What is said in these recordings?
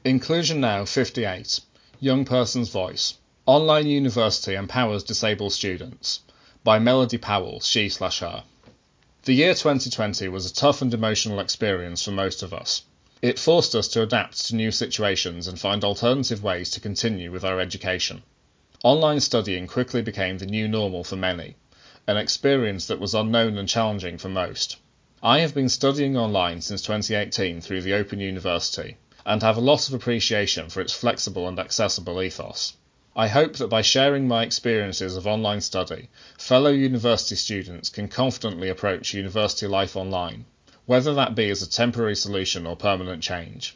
Inclusion Now 58. Young Person's Voice. Online University Empowers Disabled Students. By Melody Powell, she/her. The year 2020 was a tough and emotional experience for most of us. It forced us to adapt to new situations and find alternative ways to continue with our education. Online studying quickly became the new normal for many, an experience that was unknown and challenging for most. I have been studying online since 2018 through the Open University, and have a lot of appreciation for its flexible and accessible ethos. I hope that by sharing my experiences of online study, fellow university students can confidently approach university life online, whether that be as a temporary solution or permanent change.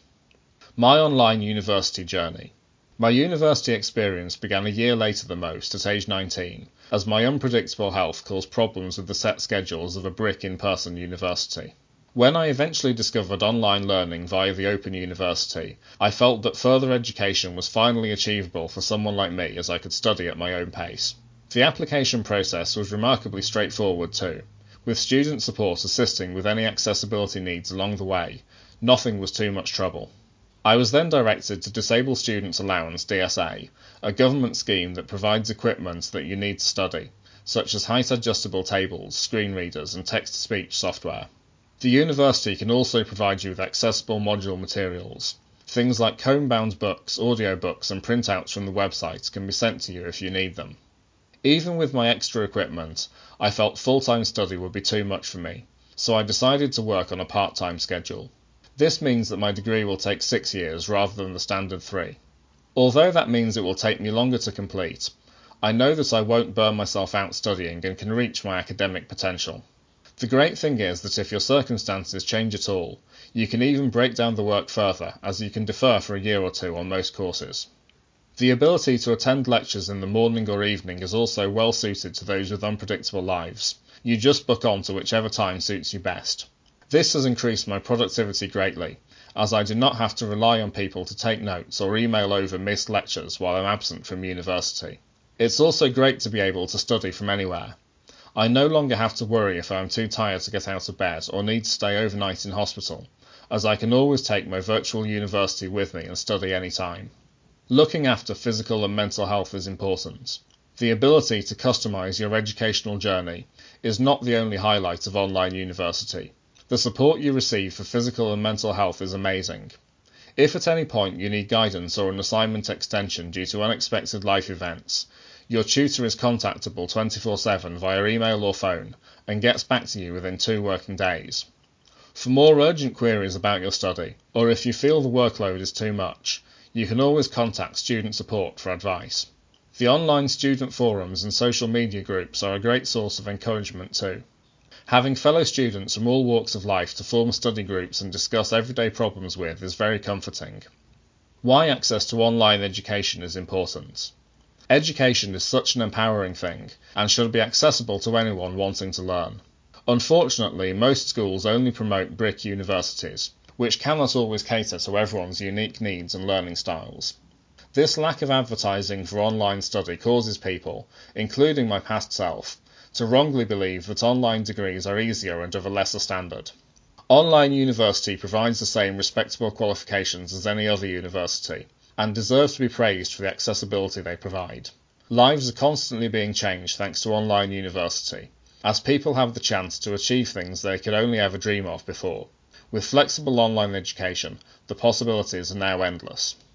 My online university journey. My university experience began a year later than most, at age 19, as my unpredictable health caused problems with the set schedules of a brick in-person university. When I eventually discovered online learning via the Open University, I felt that further education was finally achievable for someone like me, as I could study at my own pace. The application process was remarkably straightforward too, with student support assisting with any accessibility needs along the way. Nothing was too much trouble. I was then directed to Disabled Students Allowance DSA, a government scheme that provides equipment that you need to study, such as height adjustable tables, screen readers and text-to-speech software. The university can also provide you with accessible module materials. Things like comb-bound books, audiobooks and printouts from the website can be sent to you if you need them. Even with my extra equipment, I felt full-time study would be too much for me, so I decided to work on a part-time schedule. This means that my degree will take 6 years rather than the standard 3. Although that means it will take me longer to complete, I know that I won't burn myself out studying and can reach my academic potential. The great thing is that if your circumstances change at all, you can even break down the work further, as you can defer for a year or two on most courses. The ability to attend lectures in the morning or evening is also well suited to those with unpredictable lives. You just book on to whichever time suits you best. This has increased my productivity greatly, as I do not have to rely on people to take notes or email over missed lectures while I'm absent from university. It's also great to be able to study from anywhere. I no longer have to worry if I am too tired to get out of bed or need to stay overnight in hospital, as I can always take my virtual university with me and study any time. Looking after physical and mental health is important. The ability to customise your educational journey is not the only highlight of online university. The support you receive for physical and mental health is amazing. If at any point you need guidance or an assignment extension due to unexpected life events, your tutor is contactable 24/7 via email or phone and gets back to you within 2 working days. For more urgent queries about your study, or if you feel the workload is too much, you can always contact student support for advice. The online student forums and social media groups are a great source of encouragement too. Having fellow students from all walks of life to form study groups and discuss everyday problems with is very comforting. Why access to online education is important. Education is such an empowering thing, and should be accessible to anyone wanting to learn. Unfortunately, most schools only promote brick universities, which cannot always cater to everyone's unique needs and learning styles. This lack of advertising for online study causes people, including my past self, to wrongly believe that online degrees are easier and of a lesser standard. Online university provides the same respectable qualifications as any other university, and deserves to be praised for the accessibility they provide. Lives are constantly being changed thanks to online university, as people have the chance to achieve things they could only ever dream of before. With flexible online education, the possibilities are now endless.